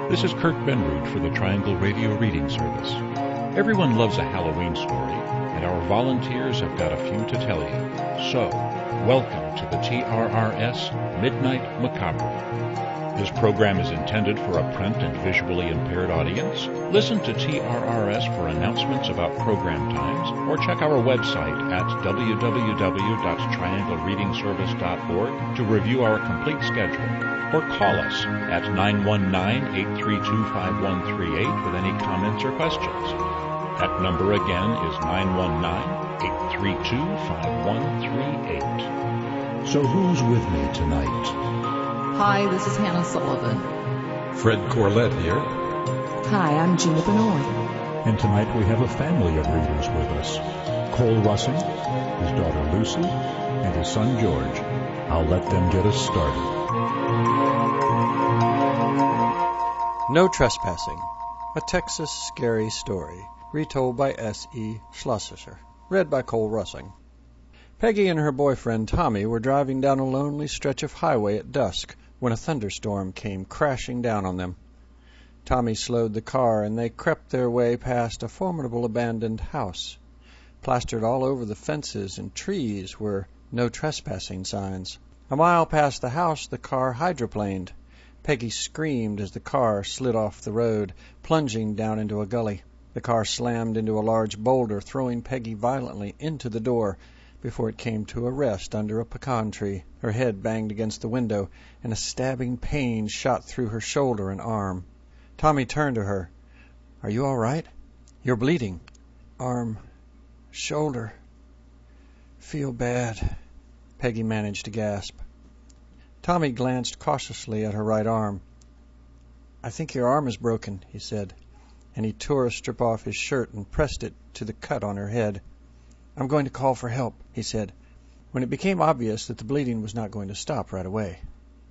This is Kirk Benroot for the Triangle Radio Reading Service. Everyone loves a Halloween story, and our volunteers have got a few to tell you. So, welcome to the TRRS Midnight Macabre. This program is intended for a print and visually impaired audience. Listen to TRRS for announcements about program times, or check our website at www.trianglereadingservice.org to review our complete schedule, or call us at 919-832-5138 with any comments or questions. That number again is 919-832-5138. So who's with me tonight? Hi, this is Hannah Sullivan. Fred Corlett here. Hi, I'm Gina Benoit. And tonight we have a family of readers with us. Cole Russing, his daughter Lucy, and his son George. I'll let them get us started. No Trespassing, a Texas scary story, retold by S.E. Schlosser, read by Cole Russing. Peggy and her boyfriend Tommy were driving down a lonely stretch of highway at dusk when a thunderstorm came crashing down on them. Tommy slowed the car, and they crept their way past a formidable abandoned house. Plastered all over the fences and trees were no trespassing signs. A mile past the house, the car hydroplaned. Peggy screamed as the car slid off the road, plunging down into a gully. The car slammed into a large boulder, throwing Peggy violently into the door before it came to a rest under a pecan tree. Her head banged against the window, and a stabbing pain shot through her shoulder and arm. Tommy turned to her. "Are you all right? You're bleeding." "Arm, shoulder, feel bad," Peggy managed to gasp. Tommy glanced cautiously at her right arm. "I think your arm is broken," he said, and he tore a strip off his shirt and pressed it to the cut on her head. "I'm going to call for help," he said, when it became obvious that the bleeding was not going to stop right away.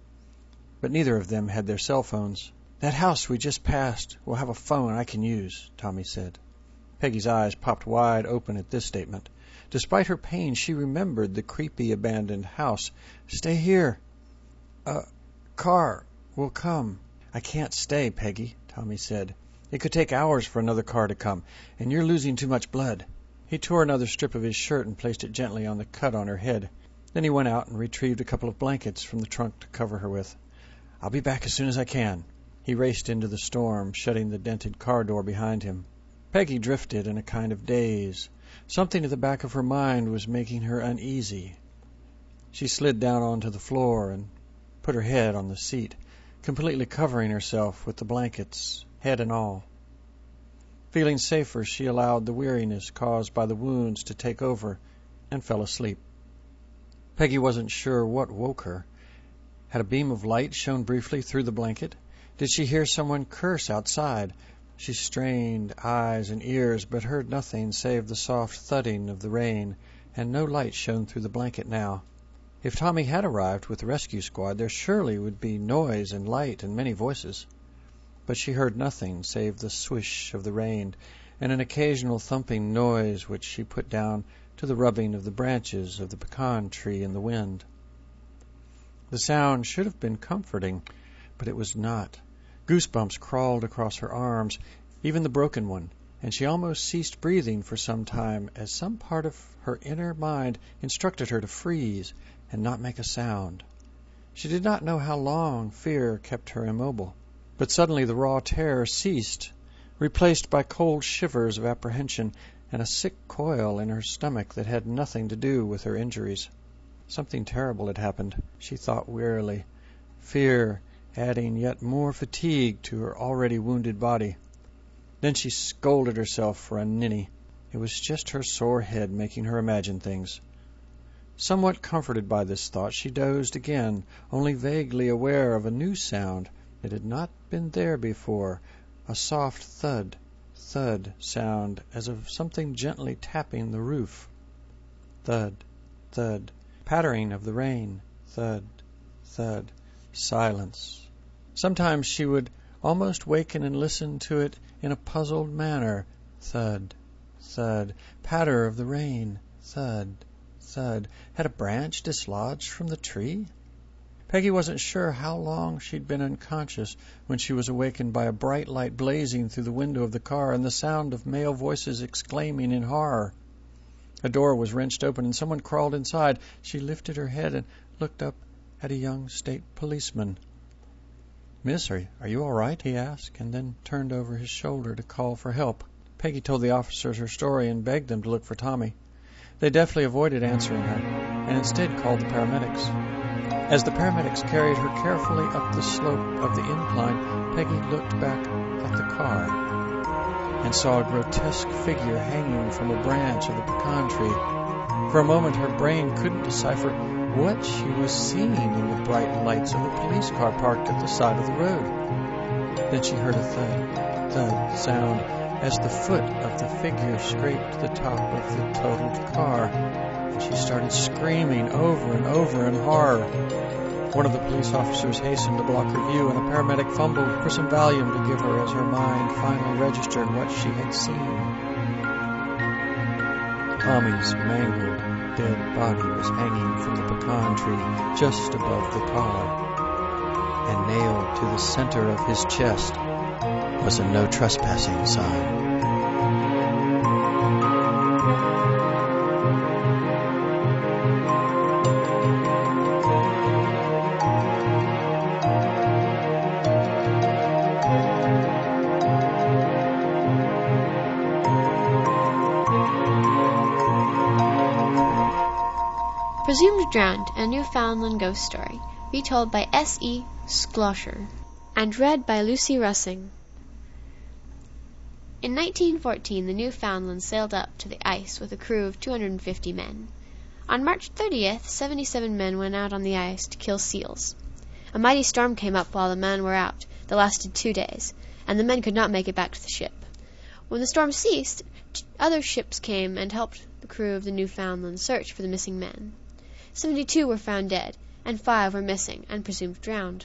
But neither of them had their cell phones. "That house we just passed will have a phone I can use," Tommy said. Peggy's eyes popped wide open at this statement. Despite her pain, she remembered the creepy abandoned house. "Stay here. A car will come." "I can't stay, Peggy," Tommy said. "It could take hours for another car to come, and you're losing too much blood." He tore another strip of his shirt and placed it gently on the cut on her head. Then he went out and retrieved a couple of blankets from the trunk to cover her with. "I'll be back as soon as I can." He raced into the storm, shutting the dented car door behind him. Peggy drifted in a kind of daze. Something at the back of her mind was making her uneasy. She slid down onto the floor and put her head on the seat, completely covering herself with the blankets, head and all. Feeling safer, she allowed the weariness caused by the wounds to take over and fell asleep. Peggy wasn't sure what woke her. Had a beam of light shone briefly through the blanket? Did she hear someone curse outside? She strained eyes and ears, but heard nothing save the soft thudding of the rain, and no light shone through the blanket now. If Tommy had arrived with the rescue squad, there surely would be noise and light and many voices. But she heard nothing save the swish of the rain and an occasional thumping noise which she put down to the rubbing of the branches of the pecan tree in the wind. The sound should have been comforting, but it was not. Goosebumps crawled across her arms, even the broken one, and she almost ceased breathing for some time as some part of her inner mind instructed her to freeze and not make a sound. She did not know how long fear kept her immobile. But suddenly the raw terror ceased, replaced by cold shivers of apprehension and a sick coil in her stomach that had nothing to do with her injuries. Something terrible had happened, she thought wearily, fear adding yet more fatigue to her already wounded body. Then she scolded herself for a ninny. It was just her sore head making her imagine things. Somewhat comforted by this thought, she dozed again, only vaguely aware of a new sound that had not been there before, a soft thud, thud sound as of something gently tapping the roof. Thud, thud, pattering of the rain, thud, thud, silence. Sometimes she would almost waken and listen to it in a puzzled manner. Thud, thud, patter of the rain, thud, thud. Had a branch dislodged from the tree? Peggy wasn't sure how long she'd been unconscious when she was awakened by a bright light blazing through the window of the car and the sound of male voices exclaiming in horror. A door was wrenched open and someone crawled inside. She lifted her head and looked up at a young state policeman. "Miss, are you all right?" he asked, and then turned over his shoulder to call for help. Peggy told the officers her story and begged them to look for Tommy. They deftly avoided answering her and instead called the paramedics. As the paramedics carried her carefully up the slope of the incline, Peggy looked back at the car and saw a grotesque figure hanging from a branch of the pecan tree. For a moment, her brain couldn't decipher what she was seeing in the bright lights of the police car parked at the side of the road. Then she heard a thud sound as the foot of the figure scraped the top of the totaled car, and she started screaming over and over in horror. One of the police officers hastened to block her view, and a paramedic fumbled for some Valium to give her as her mind finally registered what she had seen. Tommy's mangled, dead body was hanging from the pecan tree just above the car, and nailed to the center of his chest was a no trespassing sign. Presumed Drowned, a Newfoundland Ghost Story, retold by S.E. Schlosser, and read by Lucy Russing. In 1914, the Newfoundland sailed up to the ice with a crew of 250 men. On March 30th, 77 men went out on the ice to kill seals. A mighty storm came up while the men were out that lasted 2 days, and the men could not make it back to the ship. When the storm ceased, other ships came and helped the crew of the Newfoundland search for the missing men. 72 were found dead, and 5 were missing and presumed drowned.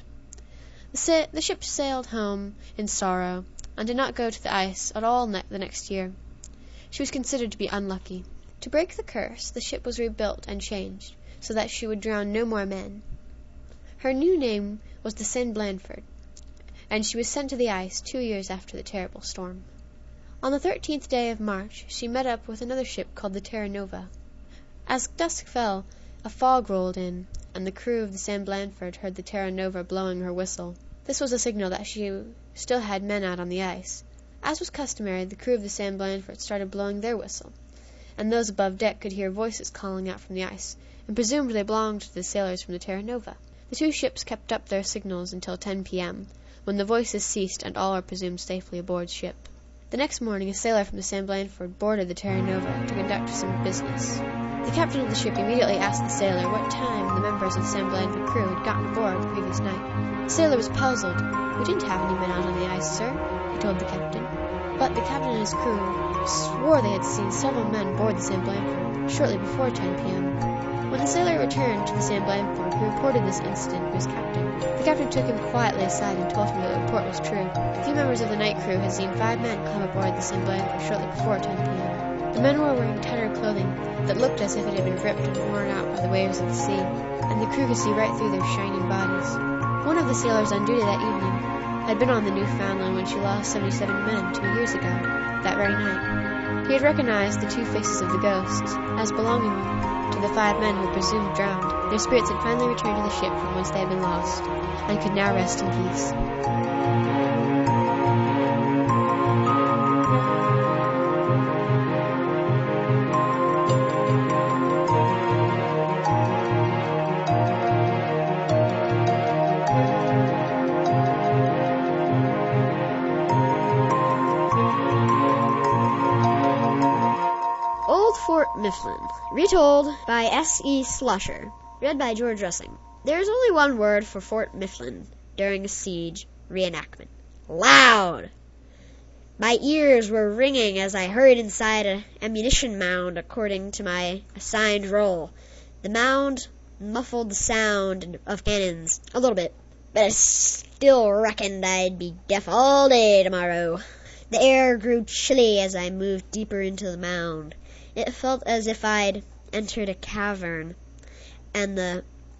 The ship sailed home in sorrow, and did not go to the ice at all the next year. She was considered to be unlucky. To break the curse, the ship was rebuilt and changed, so that she would drown no more men. Her new name was the St. Blandford, and she was sent to the ice 2 years after the terrible storm. On the 13th day of March, she met up with another ship called the Terra Nova. As dusk fell, a fog rolled in, and the crew of the St. Blandford heard the Terra Nova blowing her whistle. This was a signal that she still had men out on the ice. As was customary, the crew of the St. Blandford started blowing their whistle, and those above deck could hear voices calling out from the ice, and presumed they belonged to the sailors from the Terra Nova. The two ships kept up their signals until 10 p.m., when the voices ceased and all were presumed safely aboard ship. The next morning, a sailor from the St. Blandford boarded the Terra Nova to conduct some business. The captain of the ship immediately asked the sailor what time the members of the St. Blandford crew had gotten aboard the previous night. The sailor was puzzled. "We didn't have any men out on the ice, sir," he told the captain. But the captain and his crew swore they had seen several men board the St. Blandford shortly before 10 p.m. When the sailor returned to the St. Blandford, he reported this incident to his captain. The captain took him quietly aside and told him that the report was true. A few members of the night crew had seen 5 men come aboard the St. Blandford shortly before 10 p.m. The men were wearing tattered clothing that looked as if it had been ripped and worn out by the waves of the sea, and the crew could see right through their shining bodies. One of the sailors on duty that evening had been on the Newfoundland when she lost 77 men 2 years ago, that very night. He had recognized the 2 faces of the ghosts as belonging to the 5 men who were presumed drowned. Their spirits had finally returned to the ship from whence they had been lost, and could now rest in peace. Fort Mifflin, retold by S.E. Schlosser, read by George Russing. There is only one word for Fort Mifflin during a siege reenactment: loud. My ears were ringing as I hurried inside an ammunition mound according to my assigned role. The mound muffled the sound of cannons a little bit, but I still reckoned I'd be deaf all day tomorrow. The air grew chilly as I moved deeper into the mound. It felt as if I'd entered a cavern, and the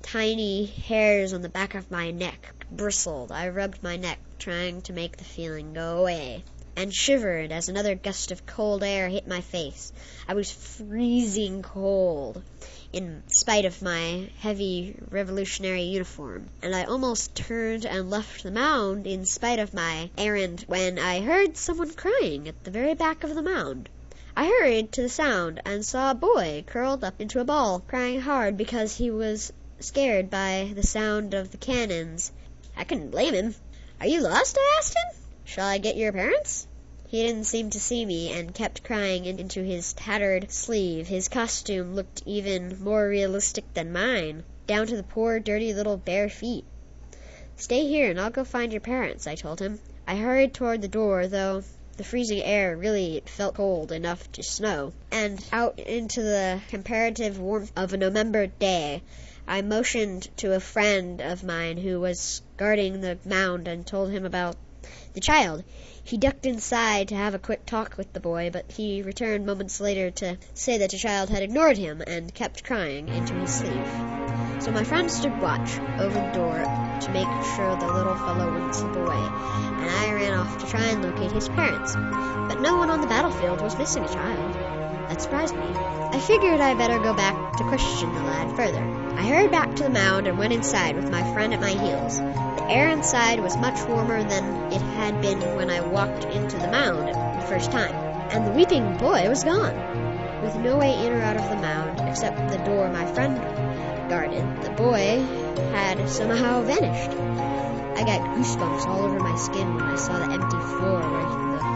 tiny hairs on the back of my neck bristled. I rubbed my neck, trying to make the feeling go away, and shivered as another gust of cold air hit my face. I was freezing cold, in spite of my heavy revolutionary uniform, and I almost turned and left the mound in spite of my errand when I heard someone crying at the very back of the mound. I hurried to the sound and saw a boy curled up into a ball, crying hard because he was scared by the sound of the cannons. I couldn't blame him. "Are you lost?" I asked him. "Shall I get your parents?" He didn't seem to see me and kept crying into his tattered sleeve. His costume looked even more realistic than mine, down to the poor, dirty little bare feet. "Stay here and I'll go find your parents," I told him. I hurried toward the door, though the freezing air really felt cold enough to snow, and out into the comparative warmth of a November day. I motioned to a friend of mine who was guarding the mound and told him about the child. He ducked inside to have a quick talk with the boy, but he returned moments later to say that the child had ignored him and kept crying into his sleeve. So my friend stood watch over the door to make sure the little fellow wouldn't slip away, and I ran off to try and locate his parents. But no one on the battlefield was missing a child. That surprised me. I figured I better go back to question the lad further. I hurried back to the mound and went inside with my friend at my heels. The air inside was much warmer than it had been when I walked into the mound the first time, and the weeping boy was gone. With no way in or out of the mound except the door my friend guarded, the boy had somehow vanished. I got goosebumps all over my skin when I saw the empty floor where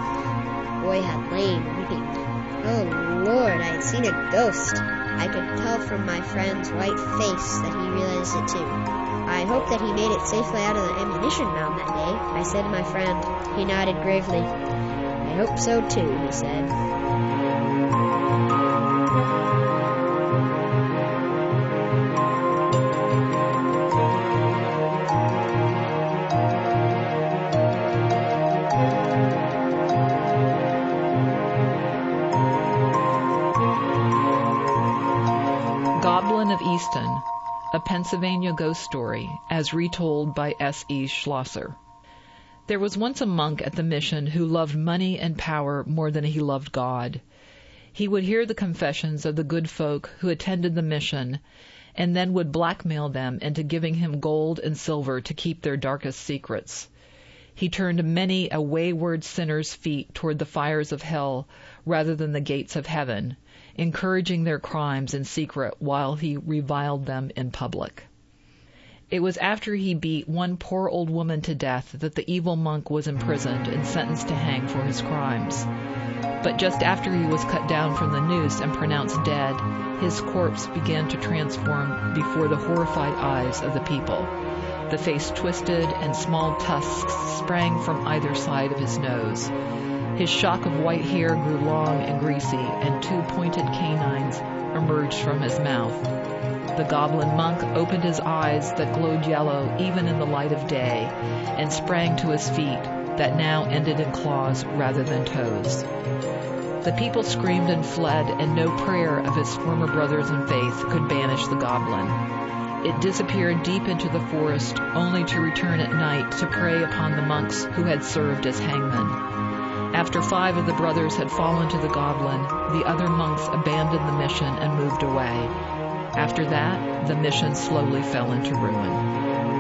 the boy had lain weeping. Oh Lord, I had seen a ghost. I could tell from my friend's white face that he realized it too. I hope that he made it safely out of the ammunition mound that day, I said to my friend. He nodded gravely. I hope so too, he said. Goblin of Easton, a Pennsylvania ghost story, as retold by S.E. Schlosser. There was once a monk at the mission who loved money and power more than he loved God. He would hear the confessions of the good folk who attended the mission, and then would blackmail them into giving him gold and silver to keep their darkest secrets. He turned many a wayward sinner's feet toward the fires of hell rather than the gates of heaven, encouraging their crimes in secret while he reviled them in public. It was after he beat one poor old woman to death that the evil monk was imprisoned and sentenced to hang for his crimes. But just after he was cut down from the noose and pronounced dead, his corpse began to transform before the horrified eyes of the people. The face twisted and small tusks sprang from either side of his nose. His shock of white hair grew long and greasy, and two pointed canines emerged from his mouth. The goblin monk opened his eyes that glowed yellow even in the light of day, and sprang to his feet that now ended in claws rather than toes. The people screamed and fled, and no prayer of his former brothers in faith could banish the goblin. It disappeared deep into the forest, only to return at night to prey upon the monks who had served as hangmen. After 5 of the brothers had fallen to the goblin, the other monks abandoned the mission and moved away. After that, the mission slowly fell into ruin.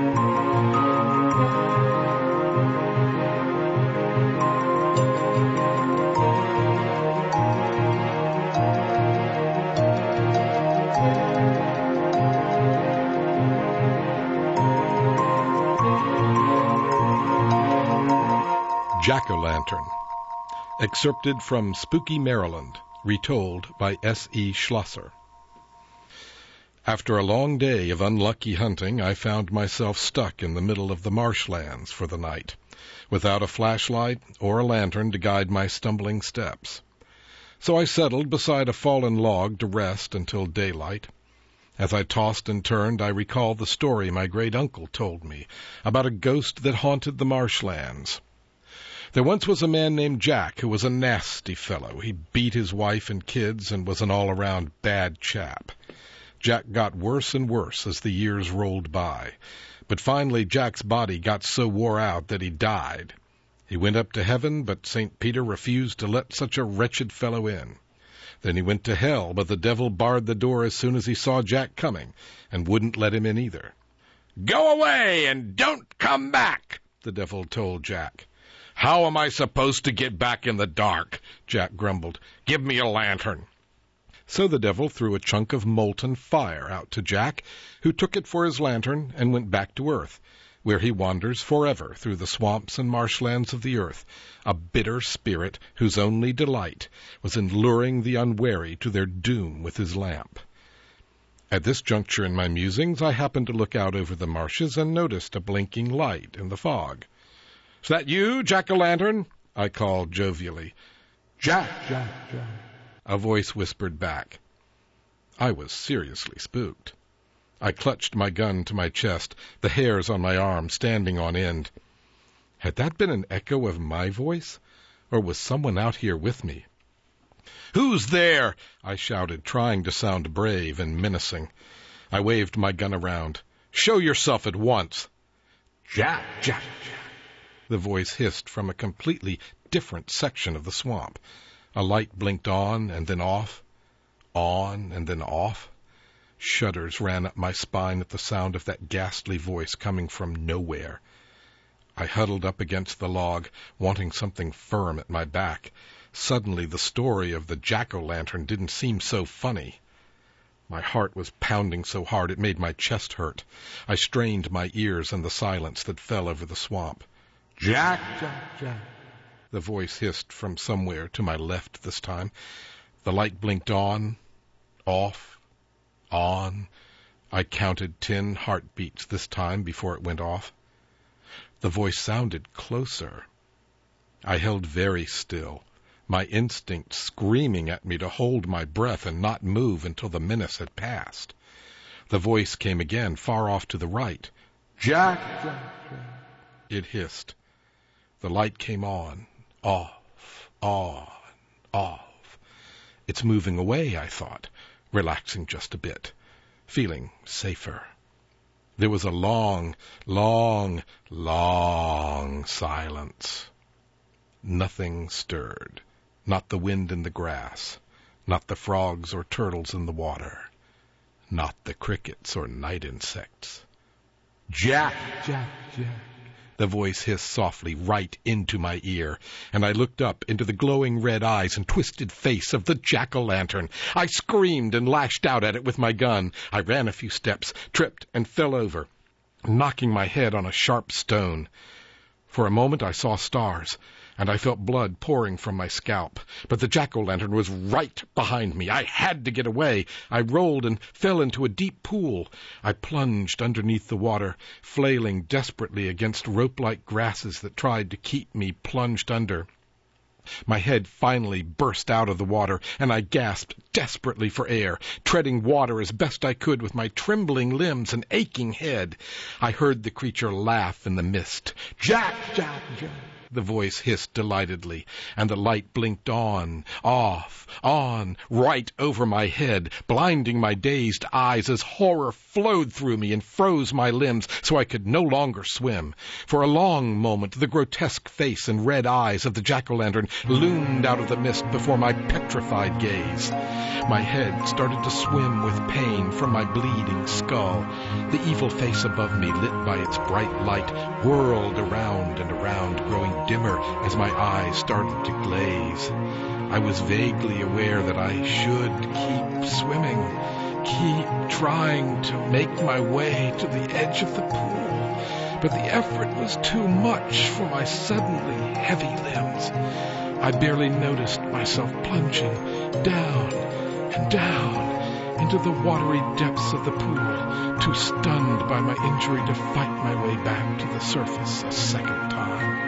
Jack-o'-lantern. Excerpted from Spooky Maryland, retold by S.E. Schlosser. After a long day of unlucky hunting, I found myself stuck in the middle of the marshlands for the night, without a flashlight or a lantern to guide my stumbling steps. So I settled beside a fallen log to rest until daylight. As I tossed and turned, I recalled the story my great-uncle told me about a ghost that haunted the marshlands. There once was a man named Jack who was a nasty fellow. He beat his wife and kids and was an all-around bad chap. Jack got worse and worse as the years rolled by. But finally Jack's body got so wore out that he died. He went up to heaven, but St. Peter refused to let such a wretched fellow in. Then he went to hell, but the devil barred the door as soon as he saw Jack coming, and wouldn't let him in either. "Go away and don't come back," the devil told Jack. "How am I supposed to get back in the dark?" Jack grumbled. "Give me a lantern." So the devil threw a chunk of molten fire out to Jack, who took it for his lantern and went back to earth, where he wanders forever through the swamps and marshlands of the earth, a bitter spirit whose only delight was in luring the unwary to their doom with his lamp. At this juncture in my musings, I happened to look out over the marshes and noticed a blinking light in the fog. "Is that you, Jack-o'-lantern?" I called jovially. "Jack, Jack, Jack," a voice whispered back. I was seriously spooked. I clutched my gun to my chest, the hairs on my arm standing on end. Had that been an echo of my voice, or was someone out here with me? "Who's there?" I shouted, trying to sound brave and menacing. I waved my gun around. "Show yourself at once." "Jack, Jack, Jack," the voice hissed from a completely different section of the swamp. A light blinked on and then off, on and then off. Shudders ran up my spine at the sound of that ghastly voice coming from nowhere. I huddled up against the log, wanting something firm at my back. Suddenly the story of the jack-o'-lantern didn't seem so funny. My heart was pounding so hard it made my chest hurt. I strained my ears in the silence that fell over the swamp. "Jack, Jack, Jack," the voice hissed from somewhere to my left this time. The light blinked on, off, on. I counted 10 heartbeats this time before it went off. The voice sounded closer. I held very still, my instinct screaming at me to hold my breath and not move until the menace had passed. The voice came again, far off to the right. "Jack, Jack, Jack," it hissed. The light came on, off, off. It's moving away, I thought, relaxing just a bit, feeling safer. There was a long, long, long silence. Nothing stirred. Not the wind in the grass, not the frogs or turtles in the water, not the crickets or night insects. "Jack, Jack, Jack," the voice hissed softly right into my ear, and I looked up into the glowing red eyes and twisted face of the jack-o'-lantern. I screamed and lashed out at it with my gun. I ran a few steps, tripped, and fell over, knocking my head on a sharp stone. For a moment I saw stars, and I felt blood pouring from my scalp. But the jack-o'-lantern was right behind me. I had to get away. I rolled and fell into a deep pool. I plunged underneath the water, flailing desperately against rope-like grasses that tried to keep me plunged under. My head finally burst out of the water, and I gasped desperately for air, treading water as best I could with my trembling limbs and aching head. I heard the creature laugh in the mist. "Jack, Jack, Jack," the voice hissed delightedly, and the light blinked on, off, on, right over my head, blinding my dazed eyes as horror flowed through me and froze my limbs so I could no longer swim. For a long moment the grotesque face and red eyes of the jack-o'-lantern loomed out of the mist before my petrified gaze. My head started to swim with pain from my bleeding skull. The evil face above me, lit by its bright light, whirled around and around, growing dimmer as my eyes started to glaze. I was vaguely aware that I should keep swimming, keep trying to make my way to the edge of the pool, but the effort was too much for my suddenly heavy limbs. I barely noticed myself plunging down and down into the watery depths of the pool, too stunned by my injury to fight my way back to the surface a second time.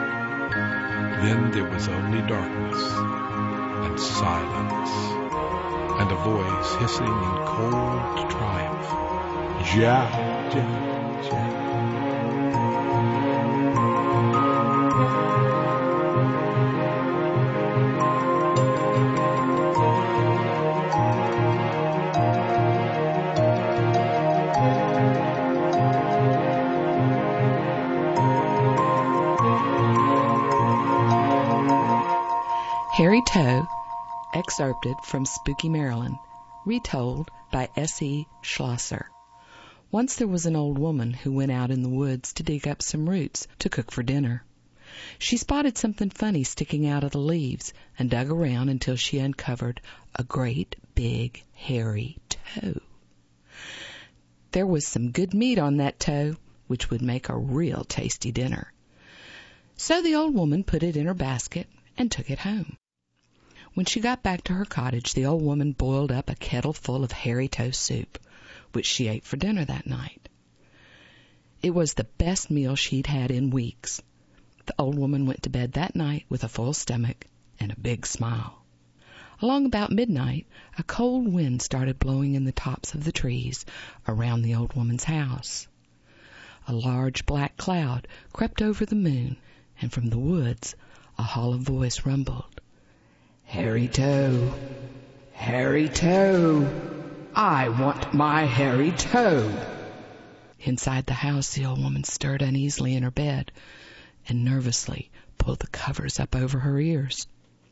Then there was only darkness and silence, and a voice hissing in cold triumph. "Jack, Jack, Jack." Harry Toe, excerpted from Spooky Maryland, retold by S.E. Schlosser. Once there was an old woman who went out in the woods to dig up some roots to cook for dinner. She spotted something funny sticking out of the leaves and dug around until she uncovered a great big hairy toe. There was some good meat on that toe, which would make a real tasty dinner. So the old woman put it in her basket and took it home. When she got back to her cottage, the old woman boiled up a kettle full of hairy toe soup, which she ate for dinner that night. It was the best meal she'd had in weeks. The old woman went to bed that night with a full stomach and a big smile. Along about midnight, a cold wind started blowing in the tops of the trees around the old woman's house. A large black cloud crept over the moon, and from the woods a hollow voice rumbled, "Hairy Toe, Hairy Toe, I want my hairy toe." Inside the house, the old woman stirred uneasily in her bed and nervously pulled the covers up over her ears.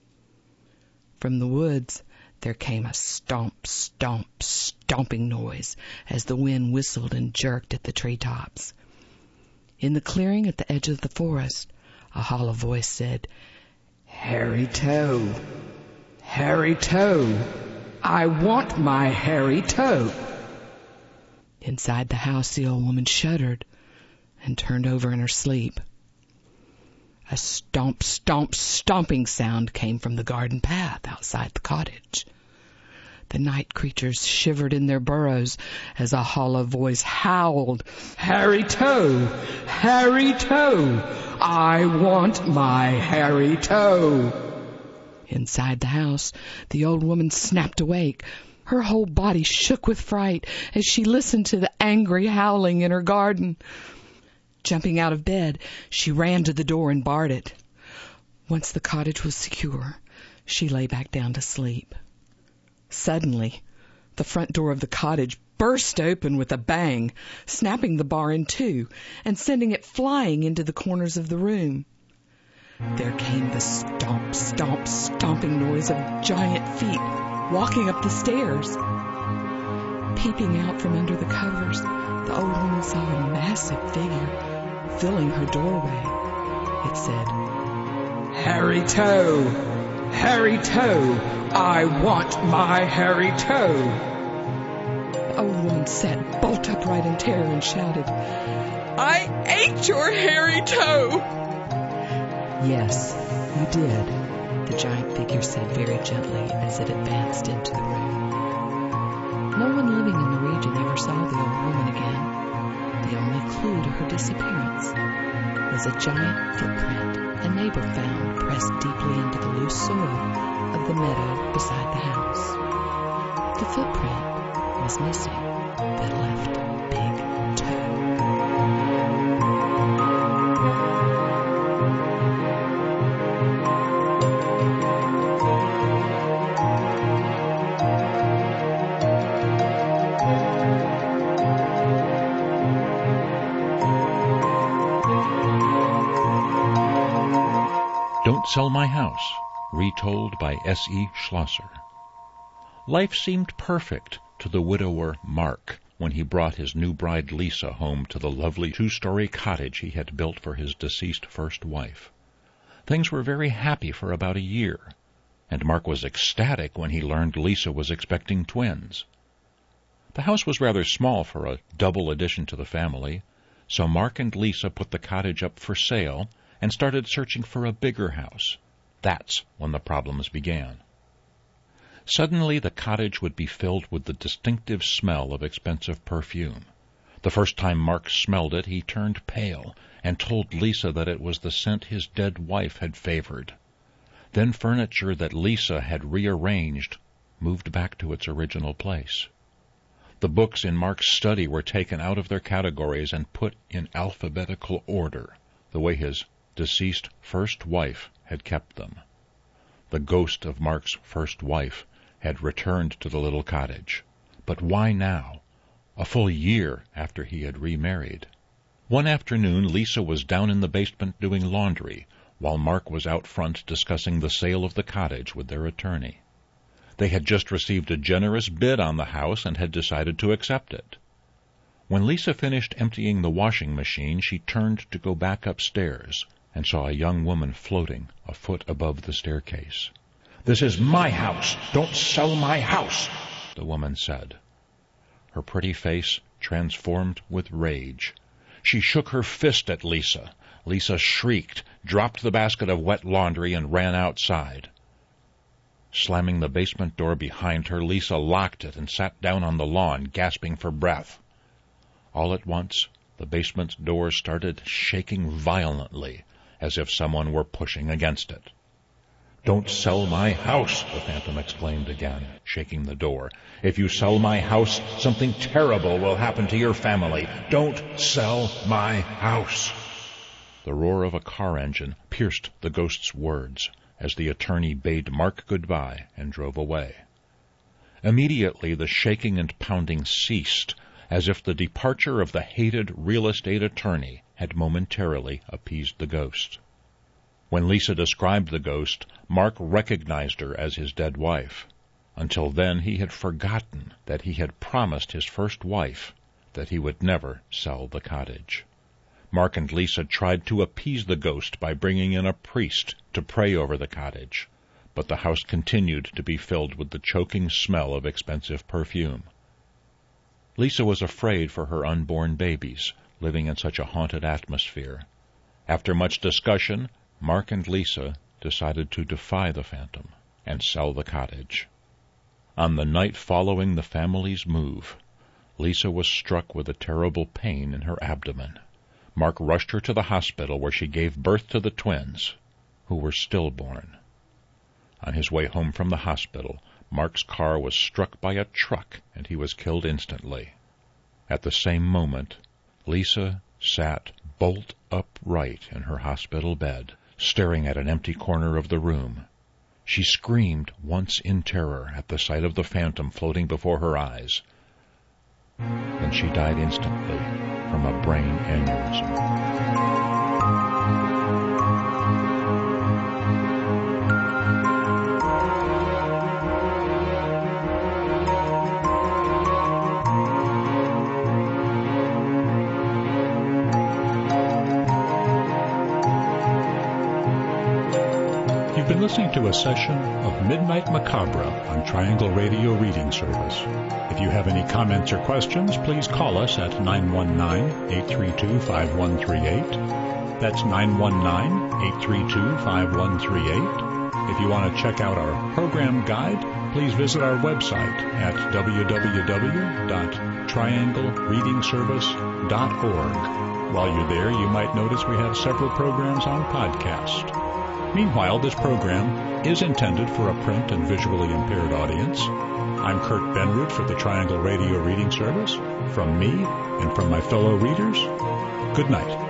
From the woods there came a stomp, stomp, stomping noise as the wind whistled and jerked at the treetops. In the clearing at the edge of the forest, a hollow voice said, "Hairy Toe, Hairy Toe, I want my hairy toe." Inside the house, the old woman shuddered and turned over in her sleep. A stomp, stomp, stomping sound came from the garden path outside the cottage. The night creatures shivered in their burrows as a hollow voice howled, "Hairy Toe, Hairy Toe, I want my hairy toe." Inside the house, the old woman snapped awake. Her whole body shook with fright as she listened to the angry howling in her garden. Jumping out of bed, she ran to the door and barred it. Once the cottage was secure, she lay back down to sleep. Suddenly, the front door of the cottage burst open with a bang, snapping the bar in two and sending it flying into the corners of the room. There came the stomp, stomp, stomping noise of giant feet walking up the stairs. Peeping out from under the covers, the old woman saw a massive figure filling her doorway. It said, "Hairy Toe, Hairy Toe, I want my hairy toe." The old woman sat bolt upright in terror and shouted, "I ate your hairy toe!" "Yes, you did," the giant figure said very gently as it advanced into the room. No one living in the region ever saw the old woman again. The only clue to her disappearance was a giant footprint a neighbor found pressed deeply into the loose soil of the meadow beside the house. The footprint was missing, but left a big toe. Don't Sell My House, retold by S.E. Schlosser. Life seemed perfect to the widower Mark when he brought his new bride Lisa home to the lovely two-story cottage he had built for his deceased first wife. Things were very happy for about a year, and Mark was ecstatic when he learned Lisa was expecting twins. The house was rather small for a double addition to the family, so Mark and Lisa put the cottage up for sale and started searching for a bigger house. That's when the problems began. Suddenly the cottage would be filled with the distinctive smell of expensive perfume. The first time Mark smelled it, he turned pale and told Lisa that it was the scent his dead wife had favored. Then furniture that Lisa had rearranged moved back to its original place. The books in Mark's study were taken out of their categories and put in alphabetical order, the way his deceased first wife had kept them. The ghost of Mark's first wife had returned to the little cottage. But why now, a full year after he had remarried? One afternoon, Lisa was down in the basement doing laundry while Mark was out front discussing the sale of the cottage with their attorney. They had just received a generous bid on the house and had decided to accept it. When Lisa finished emptying the washing machine, she turned to go back upstairs and saw a young woman floating a foot above the staircase. "This is my house. Don't sell my house," the woman said. Her pretty face transformed with rage. She shook her fist at Lisa. Lisa shrieked, dropped the basket of wet laundry, and ran outside. Slamming the basement door behind her, Lisa locked it and sat down on the lawn, gasping for breath. All at once, the basement door started shaking violently, as if someone were pushing against it. "Don't sell my house," the phantom exclaimed again, shaking the door. "If you sell my house, something terrible will happen to your family. Don't sell my house." The roar of a car engine pierced the ghost's words as the attorney bade Mark goodbye and drove away. Immediately the shaking and pounding ceased, as if the departure of the hated real estate attorney had momentarily appeased the ghost. When Lisa described the ghost, Mark recognized her as his dead wife. Until then he had forgotten that he had promised his first wife that he would never sell the cottage. Mark and Lisa tried to appease the ghost by bringing in a priest to pray over the cottage, but the house continued to be filled with the choking smell of expensive perfume. Lisa was afraid for her unborn babies, living in such a haunted atmosphere. After much discussion, Mark and Lisa decided to defy the phantom and sell the cottage. On the night following the family's move, Lisa was struck with a terrible pain in her abdomen. Mark rushed her to the hospital, where she gave birth to the twins, who were stillborn. On his way home from the hospital, Mark's car was struck by a truck, and he was killed instantly. At the same moment, Lisa sat bolt upright in her hospital bed, staring at an empty corner of the room. She screamed once in terror at the sight of the phantom floating before her eyes. Then she died instantly from a brain aneurysm. You've been listening to a session of Midnight Macabre on Triangle Radio Reading Service. If you have any comments or questions, please call us at 919-832-5138. That's 919-832-5138. If you want to check out our program guide, please visit our website at www.trianglereadingservice.org. While you're there, you might notice we have several programs on podcast. Meanwhile, this program is intended for a print and visually impaired audience. I'm Kurt Benroot for the Triangle Radio Reading Service. From me and from my fellow readers, good night.